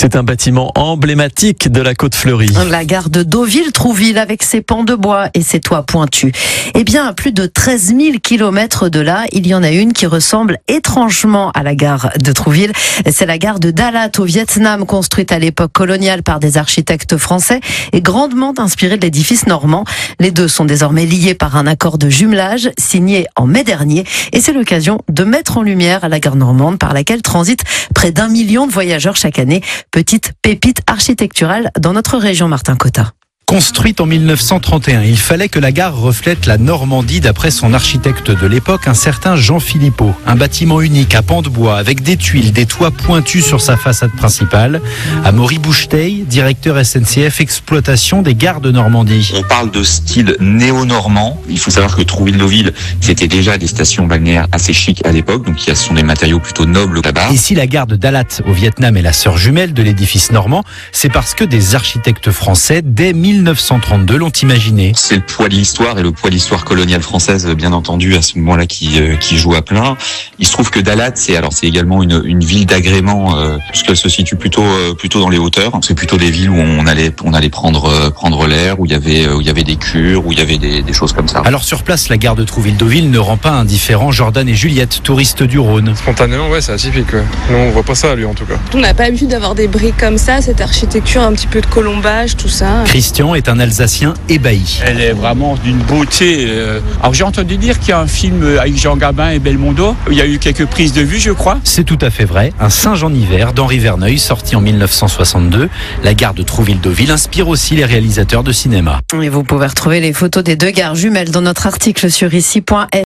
C'est un bâtiment emblématique de la Côte-Fleurie. La gare de Deauville-Trouville avec ses pans de bois et ses toits pointus. Eh bien, à plus de 13 000 kilomètres de là, il y en a une qui ressemble étrangement à la gare de Trouville. C'est la gare de Dalat au Vietnam, construite à l'époque coloniale par des architectes français et grandement inspirée de l'édifice normand. Les deux sont désormais liés par un accord de jumelage signé en mai dernier et c'est l'occasion de mettre en lumière la gare normande par laquelle transitent près d'1 million de voyageurs chaque année. Petite pépite architecturale dans notre région, Martin Cotta. Construite en 1931, il fallait que la gare reflète la Normandie d'après son architecte de l'époque, un certain Jean Philippot. Un bâtiment unique à pans de bois avec des tuiles, des toits pointus sur sa façade principale. Amaury Boucheteil, directeur SNCF exploitation des gares de Normandie. On parle de style néo-normand. Il faut savoir que Trouville-Deauville, c'était déjà des stations balnéaires assez chics à l'époque, donc ce sont des matériaux plutôt nobles là-bas. Et si la gare de Dalat au Vietnam est la sœur jumelle de l'édifice normand, c'est parce que des architectes français, dès 1932, l'ont imaginé. C'est le poids de l'histoire et le poids de l'histoire coloniale française, bien entendu, à ce moment-là qui joue à plein. Il se trouve que Dalat, c'est également une ville d'agrément, puisqu'elle se situe plutôt dans les hauteurs. C'est plutôt des villes où on allait prendre l'air, où il y avait des cures, où il y avait des choses comme ça. Alors sur place, la gare de Trouville-Deauville ne rend pas indifférent Jordan et Juliette, touristes du Rhône. Spontanément, ouais, c'est atypique. Ouais. Non, on voit pas ça, lui, en tout cas. On n'a pas l'habitude d'avoir des briques comme ça, cette architecture, un petit peu de colombage, tout ça. Christian est un Alsacien ébahi. Elle est vraiment d'une beauté. Alors j'ai entendu dire qu'il y a un film avec Jean Gabin et Belmondo. Il y a eu quelques prises de vue, je crois. C'est tout à fait vrai. Un singe en hiver d'Henri Verneuil, sorti en 1962. La gare de Trouville-Deauville inspire aussi les réalisateurs de cinéma. Et vous pouvez retrouver les photos des deux gares jumelles dans notre article sur ici.fr.